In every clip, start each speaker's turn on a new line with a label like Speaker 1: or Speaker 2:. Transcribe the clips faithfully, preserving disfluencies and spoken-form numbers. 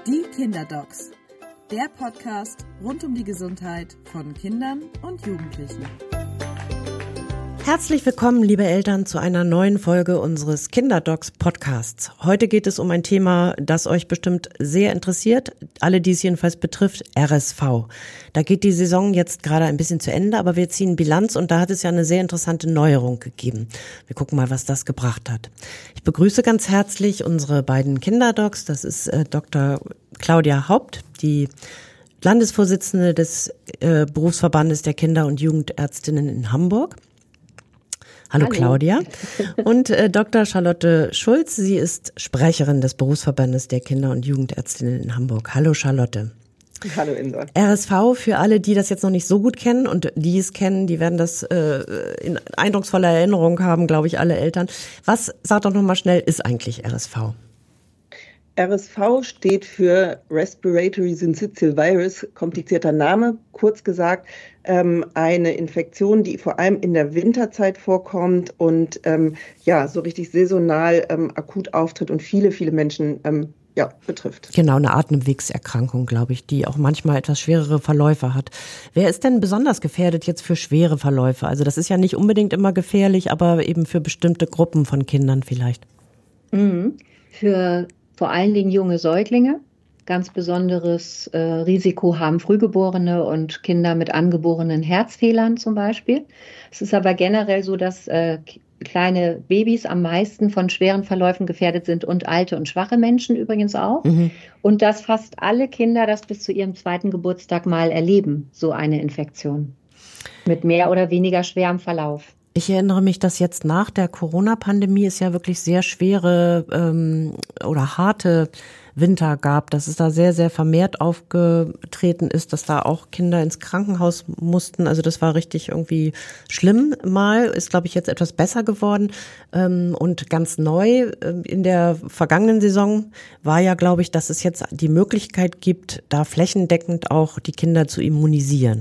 Speaker 1: Die Kinderdocs, der Podcast rund um die Gesundheit von Kindern und Jugendlichen.
Speaker 2: Herzlich willkommen, liebe Eltern, zu einer neuen Folge unseres Kinderdocs Podcasts. Heute geht es um ein Thema, das euch bestimmt sehr interessiert, alle, die es jedenfalls betrifft, R S V. Da geht die Saison jetzt gerade ein bisschen zu Ende, aber wir ziehen Bilanz und da hat es ja eine sehr interessante Neuerung gegeben. Wir gucken mal, was das gebracht hat. Ich begrüße ganz herzlich unsere beiden Kinderdocs. Das ist äh, Doktor Claudia Haupt, die Landesvorsitzende des äh, Berufsverbandes der Kinder- und Jugendärztinnen in Hamburg. Hallo, Hallo Claudia. Und äh, Doktor Charlotte Schulz, sie ist Sprecherin des Berufsverbandes der Kinder- und Jugendärztinnen in Hamburg. Hallo Charlotte.
Speaker 3: Hallo Insa.
Speaker 2: R S V, für alle, die das jetzt noch nicht so gut kennen und die es kennen, die werden das äh, in eindrucksvoller Erinnerung haben, glaube ich, alle Eltern. Was, sag doch nochmal schnell, ist eigentlich R S V?
Speaker 3: R S V steht für Respiratory Syncytial Virus, komplizierter Name, kurz gesagt, ähm, eine Infektion, die vor allem in der Winterzeit vorkommt und ähm, ja, so richtig saisonal ähm, akut auftritt und viele, viele Menschen ähm, ja, betrifft.
Speaker 2: Genau, eine Atemwegserkrankung, glaube ich, die auch manchmal etwas schwerere Verläufe hat. Wer ist denn besonders gefährdet jetzt für schwere Verläufe? Also das ist ja nicht unbedingt immer gefährlich, aber eben für bestimmte Gruppen von Kindern vielleicht.
Speaker 4: Mhm. Für vor allen Dingen junge Säuglinge. Ganz besonderes äh, Risiko haben Frühgeborene und Kinder mit angeborenen Herzfehlern zum Beispiel. Es ist aber generell so, dass äh, kleine Babys am meisten von schweren Verläufen gefährdet sind und alte und schwache Menschen übrigens auch. Mhm. Und dass fast alle Kinder das bis zu ihrem zweiten Geburtstag mal erleben, so eine Infektion. Mit mehr oder weniger schwerem Verlauf.
Speaker 2: Ich erinnere mich, dass jetzt nach der Corona-Pandemie es ja wirklich sehr schwere ähm, oder harte Winter gab, dass es da sehr, sehr vermehrt aufgetreten ist, dass da auch Kinder ins Krankenhaus mussten. Also das war richtig irgendwie schlimm mal, ist, glaube ich, jetzt etwas besser geworden. Ähm, und ganz neu äh, in der vergangenen Saison war ja, glaube ich, dass es jetzt die Möglichkeit gibt, da flächendeckend auch die Kinder zu immunisieren.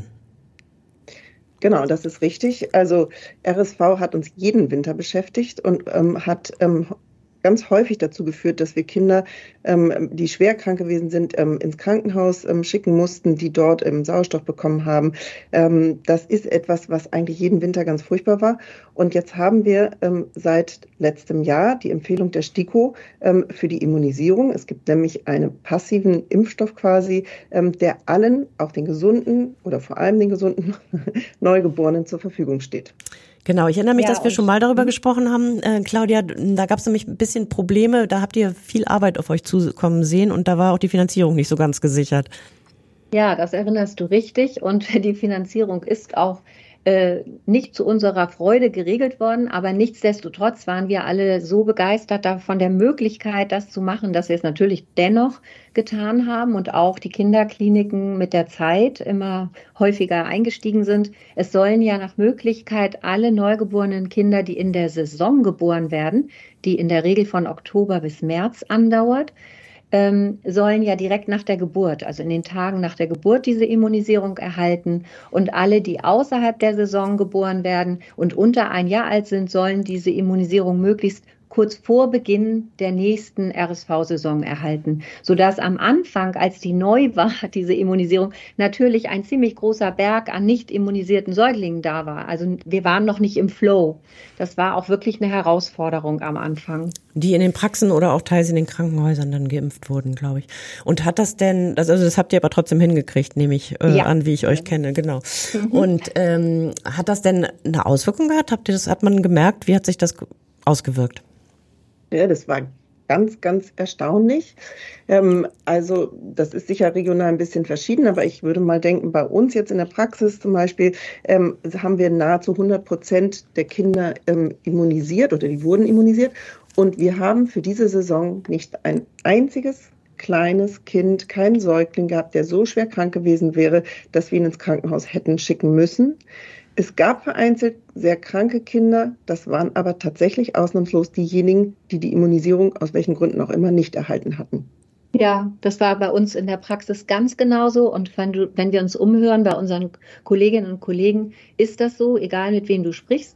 Speaker 3: Genau, das ist richtig. Also R S V hat uns jeden Winter beschäftigt und ähm, hat ähm, ganz häufig dazu geführt, dass wir Kinder, ähm, die schwer krank gewesen sind, ähm, ins Krankenhaus ähm, schicken mussten, die dort ähm, Sauerstoff bekommen haben. Ähm, das ist etwas, was eigentlich jeden Winter ganz furchtbar war. Und jetzt haben wir ähm, seit letztem Jahr die Empfehlung der STIKO ähm, für die Immunisierung. Es gibt nämlich einen passiven Impfstoff quasi, ähm, der allen, auch den Gesunden oder vor allem den gesunden Neugeborenen zur Verfügung steht.
Speaker 2: Genau, ich erinnere mich,
Speaker 4: ja,
Speaker 2: dass wir schon mal darüber gesprochen haben, äh, Claudia, da gab es nämlich ein bisschen Probleme, da habt ihr viel Arbeit auf euch zukommen sehen und da war auch die Finanzierung nicht so ganz gesichert.
Speaker 4: Ja, das erinnerst du richtig und die Finanzierung ist auch äh, nicht zu unserer Freude geregelt worden, aber nichtsdestotrotz waren wir alle so begeistert von der Möglichkeit, das zu machen, dass wir es natürlich dennoch getan haben und auch die Kinderkliniken mit der Zeit immer häufiger eingestiegen sind. Es sollen ja nach Möglichkeit alle neugeborenen Kinder, die in der Saison geboren werden, die in der Regel von Oktober bis März andauert, Ähm, sollen ja direkt nach der Geburt, also in den Tagen nach der Geburt, diese Immunisierung erhalten. Und alle, die außerhalb der Saison geboren werden und unter ein Jahr alt sind, sollen diese Immunisierung möglichst kurz vor Beginn der nächsten R S V-Saison erhalten, sodass am Anfang, als die neu war, diese Immunisierung, natürlich ein ziemlich großer Berg an nicht immunisierten Säuglingen da war. Also wir waren noch nicht im Flow. Das war auch wirklich eine Herausforderung am Anfang.
Speaker 2: Die in den Praxen oder auch teils in den Krankenhäusern dann geimpft wurden, glaube ich. Und hat das denn, also das habt ihr aber trotzdem hingekriegt, nehme ich äh, ja. an, wie ich euch kenne, genau. Mhm. Und ähm, hat das denn eine Auswirkung gehabt? Habt ihr das, hat man gemerkt, wie hat sich das ausgewirkt?
Speaker 3: Ja, das war ganz, ganz erstaunlich. Ähm, also das ist sicher regional ein bisschen verschieden, aber ich würde mal denken, bei uns jetzt in der Praxis zum Beispiel ähm, haben wir nahezu hundert Prozent der Kinder ähm, immunisiert oder die wurden immunisiert. Und wir haben für diese Saison nicht ein einziges kleines Kind, keinen Säugling gehabt, der so schwer krank gewesen wäre, dass wir ihn ins Krankenhaus hätten schicken müssen. Es gab vereinzelt sehr kranke Kinder, das waren aber tatsächlich ausnahmslos diejenigen, die die Immunisierung aus welchen Gründen auch immer nicht erhalten hatten.
Speaker 4: Ja, das war bei uns in der Praxis ganz genauso. Und wenn, du, wenn wir uns umhören bei unseren Kolleginnen und Kollegen, ist das so, egal mit wem du sprichst.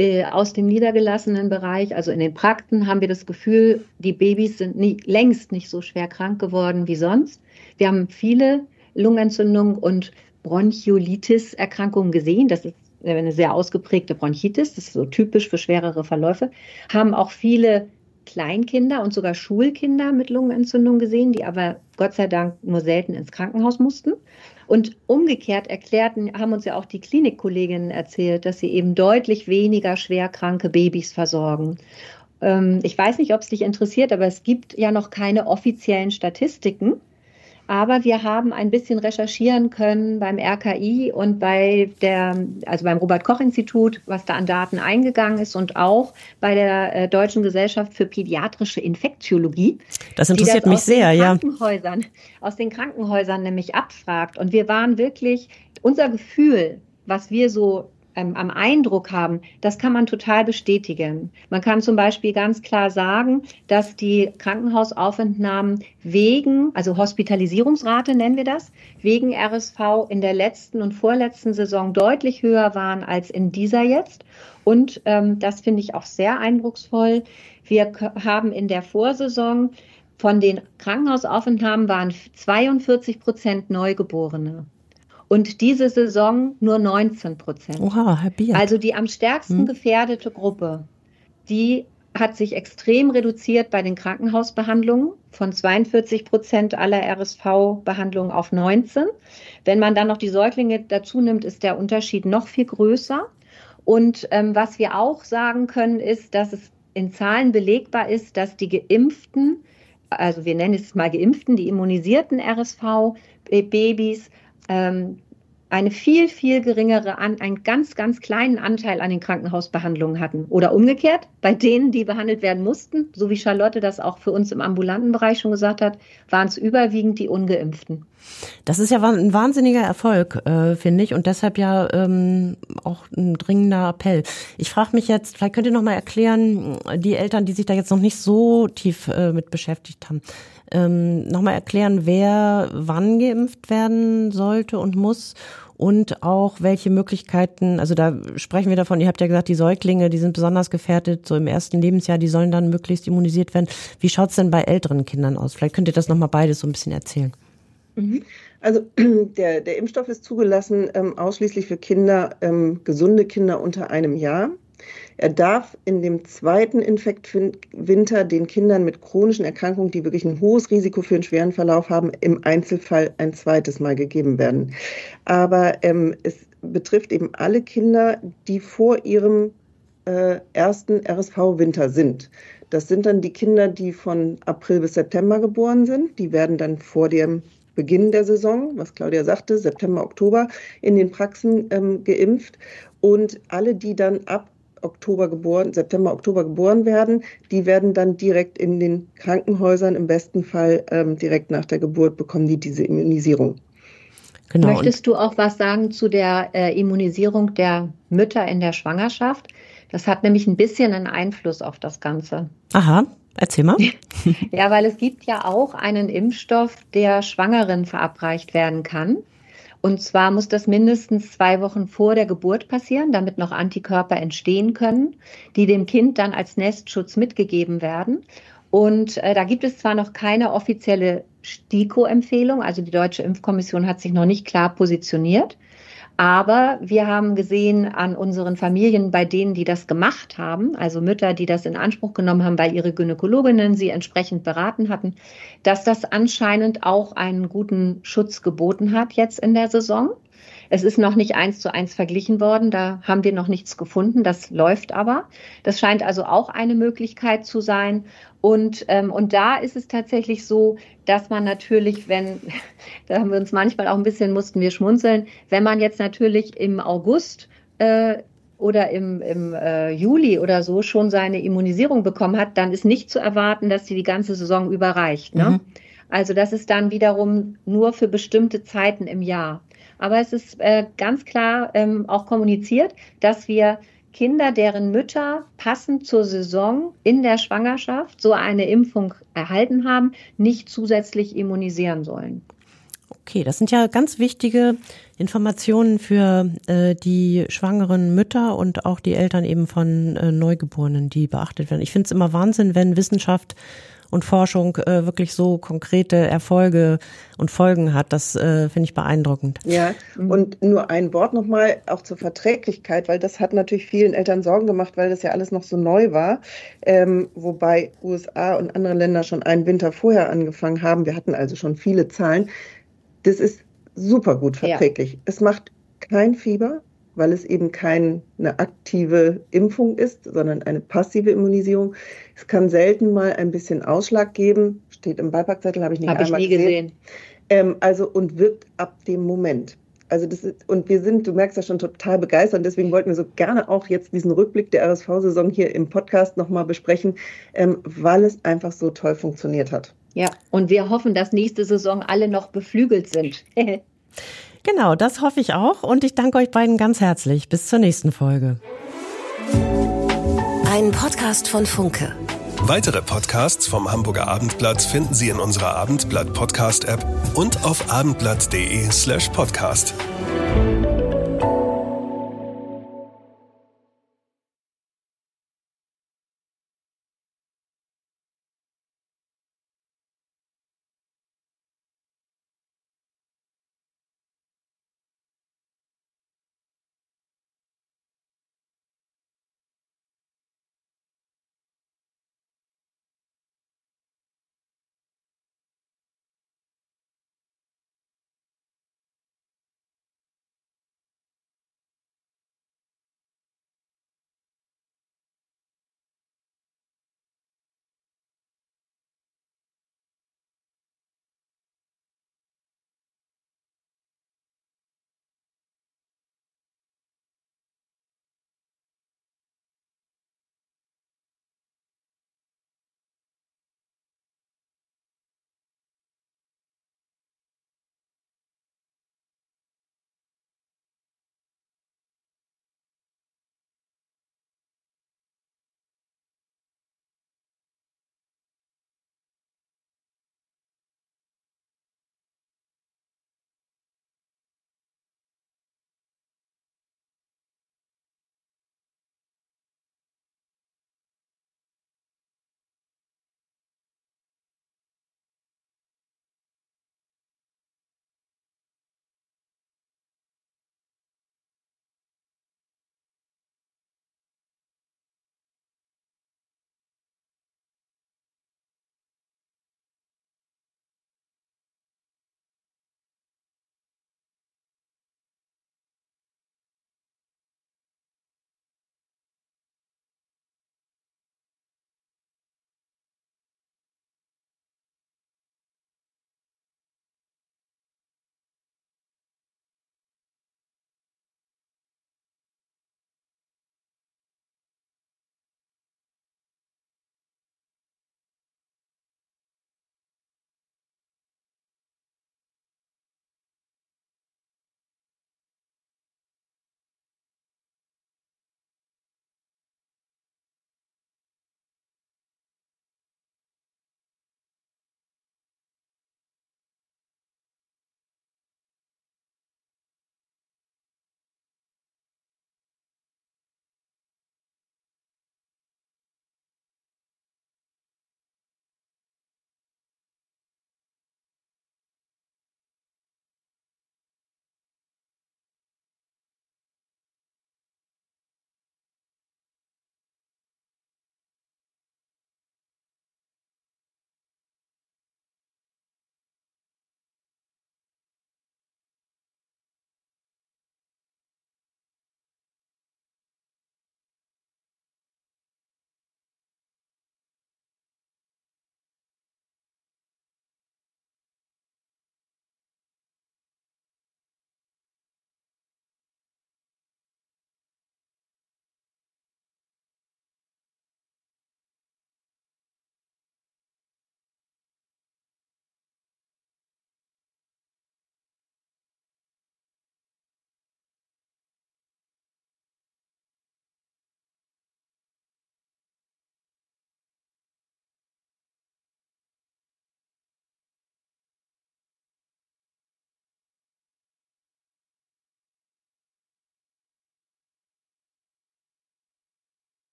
Speaker 4: äh, aus dem niedergelassenen Bereich, also in den Praxen, haben wir das Gefühl, die Babys sind nie, längst nicht so schwer krank geworden wie sonst. Wir haben viele Lungenentzündungen und Bronchiolitis-Erkrankungen gesehen. Das ist eine sehr ausgeprägte Bronchitis, das ist so typisch für schwerere Verläufe. Haben auch viele Kleinkinder und sogar Schulkinder mit Lungenentzündung gesehen, die aber Gott sei Dank nur selten ins Krankenhaus mussten. Und umgekehrt erklärten, haben uns ja auch die Klinikkolleginnen erzählt, dass sie eben deutlich weniger schwerkranke Babys versorgen. Ähm, ich weiß nicht, ob es dich interessiert, aber es gibt ja noch keine offiziellen Statistiken. Aber wir haben ein bisschen recherchieren können beim R K I und bei der, also beim Robert-Koch-Institut, was da an Daten eingegangen ist, und auch bei der äh, Deutschen Gesellschaft für pädiatrische Infektiologie.
Speaker 2: Das interessiert mich sehr, ja.
Speaker 4: Aus den Krankenhäusern nämlich abfragt. Und wir waren wirklich, unser Gefühl, was wir so ähm, am Eindruck haben, das kann man total bestätigen. Man kann zum Beispiel ganz klar sagen, dass die Krankenhausaufentnahmen wegen, also Hospitalisierungsrate nennen wir das, wegen R S V in der letzten und vorletzten Saison deutlich höher waren als in dieser jetzt. Und ähm, das finde ich auch sehr eindrucksvoll. Wir k- haben in der Vorsaison von den Krankenhausaufentnahmen waren zweiundvierzig Prozent Neugeborene. Und diese Saison nur neunzehn Prozent.
Speaker 2: Oha, Herr Bier.
Speaker 4: Also die am stärksten
Speaker 2: hm.
Speaker 4: gefährdete Gruppe, die hat sich extrem reduziert bei den Krankenhausbehandlungen von zweiundvierzig Prozent aller R S V-Behandlungen auf neunzehn. Wenn man dann noch die Säuglinge dazu nimmt, ist der Unterschied noch viel größer. Und ähm, was wir auch sagen können, ist, dass es in Zahlen belegbar ist, dass die Geimpften, also wir nennen es mal Geimpften, die immunisierten R S V-Babys, ähm, eine viel, viel geringere, an, einen ganz, ganz kleinen Anteil an den Krankenhausbehandlungen hatten. Oder umgekehrt, bei denen, die behandelt werden mussten, so wie Charlotte das auch für uns im ambulanten Bereich schon gesagt hat, waren es überwiegend die Ungeimpften.
Speaker 2: Das ist ja ein wahnsinniger Erfolg, äh, finde ich, und deshalb ja ähm, auch ein dringender Appell. Ich frage mich jetzt, vielleicht könnt ihr noch mal erklären, die Eltern, die sich da jetzt noch nicht so tief äh, mit beschäftigt haben, ähm, noch mal erklären, wer wann geimpft werden sollte und muss. Und auch welche Möglichkeiten, also da sprechen wir davon, ihr habt ja gesagt, die Säuglinge, die sind besonders gefährdet, so im ersten Lebensjahr, die sollen dann möglichst immunisiert werden. Wie schaut's denn bei älteren Kindern aus? Vielleicht könnt ihr das nochmal beides so ein bisschen erzählen.
Speaker 3: Also der, der Impfstoff ist zugelassen ähm, ausschließlich für Kinder, ähm, gesunde Kinder unter einem Jahr. Er darf in dem zweiten Infektwinter den Kindern mit chronischen Erkrankungen, die wirklich ein hohes Risiko für einen schweren Verlauf haben, im Einzelfall ein zweites Mal gegeben werden. Aber ähm, es betrifft eben alle Kinder, die vor ihrem äh, ersten R S V-Winter sind. Das sind dann die Kinder, die von April bis September geboren sind. Die werden dann vor dem Beginn der Saison, was Claudia sagte, September, Oktober, in den Praxen ähm, geimpft. Und alle, die dann ab Oktober geboren, September, Oktober geboren werden, die werden dann direkt in den Krankenhäusern, im besten Fall ähm, direkt nach der Geburt, bekommen die diese Immunisierung.
Speaker 4: Genau. Möchtest du auch was sagen zu der äh, Immunisierung der Mütter in der Schwangerschaft? Das hat nämlich ein bisschen einen Einfluss auf das Ganze.
Speaker 2: Aha, erzähl mal.
Speaker 4: Ja, weil es gibt ja auch einen Impfstoff, der Schwangeren verabreicht werden kann. Und zwar muss das mindestens zwei Wochen vor der Geburt passieren, damit noch Antikörper entstehen können, die dem Kind dann als Nestschutz mitgegeben werden. Und äh, da gibt es zwar noch keine offizielle STIKO-Empfehlung, also die Deutsche Impfkommission hat sich noch nicht klar positioniert. Aber wir haben gesehen an unseren Familien, bei denen, die das gemacht haben, also Mütter, die das in Anspruch genommen haben, weil ihre Gynäkologinnen sie entsprechend beraten hatten, dass das anscheinend auch einen guten Schutz geboten hat jetzt in der Saison. Es ist noch nicht eins zu eins verglichen worden, da haben wir noch nichts gefunden, das läuft aber. Das scheint also auch eine Möglichkeit zu sein. Und, ähm, und da ist es tatsächlich so, dass man natürlich, wenn, da haben wir uns manchmal auch ein bisschen, mussten wir schmunzeln, wenn man jetzt natürlich im August äh, oder im, im äh, Juli oder so schon seine Immunisierung bekommen hat, dann ist nicht zu erwarten, dass sie die ganze Saison überreicht. Ne? Mhm. Also das ist dann wiederum nur für bestimmte Zeiten im Jahr. Aber es ist äh, ganz klar ähm, auch kommuniziert, dass wir Kinder, deren Mütter passend zur Saison in der Schwangerschaft so eine Impfung erhalten haben, nicht zusätzlich immunisieren sollen.
Speaker 2: Okay, das sind ja ganz wichtige Informationen für äh, die schwangeren Mütter und auch die Eltern eben von äh, Neugeborenen, die beachtet werden. Ich finde es immer Wahnsinn, wenn Wissenschaft und Forschung äh, wirklich so konkrete Erfolge und Folgen hat. Das äh, finde ich beeindruckend.
Speaker 3: Ja, und nur ein Wort nochmal auch zur Verträglichkeit, weil das hat natürlich vielen Eltern Sorgen gemacht, weil das ja alles noch so neu war. Ähm, wobei U S A und andere Länder schon einen Winter vorher angefangen haben. Wir hatten also schon viele Zahlen. Das ist super gut verträglich. Ja. Es macht kein Fieber, weil es eben keine aktive Impfung ist, sondern eine passive Immunisierung. Es kann selten mal ein bisschen Ausschlag geben. Steht im Beipackzettel, habe ich nicht
Speaker 4: hab
Speaker 3: einmal
Speaker 4: ich nie
Speaker 3: gesehen.
Speaker 4: gesehen.
Speaker 3: Ähm, also und wirkt ab dem Moment. Also das ist, und wir sind, du merkst ja schon, total begeistert. Und deswegen wollten wir so gerne auch jetzt diesen Rückblick der R S V-Saison hier im Podcast nochmal besprechen, ähm, weil es einfach so toll funktioniert hat.
Speaker 4: Ja, und wir hoffen, dass nächste Saison alle noch beflügelt sind.
Speaker 2: Genau, das hoffe ich auch. Und ich danke euch beiden ganz herzlich. Bis zur nächsten Folge.
Speaker 5: Ein Podcast von Funke.
Speaker 6: Weitere Podcasts vom Hamburger Abendblatt finden Sie in unserer Abendblatt-Podcast-App und auf abendblatt.de slash podcast.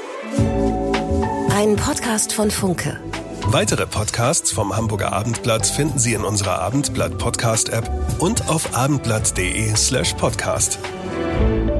Speaker 5: Ein Podcast von Funke.
Speaker 6: Weitere Podcasts vom Hamburger Abendblatt finden Sie in unserer Abendblatt Podcast App und auf abendblatt.de slash podcast.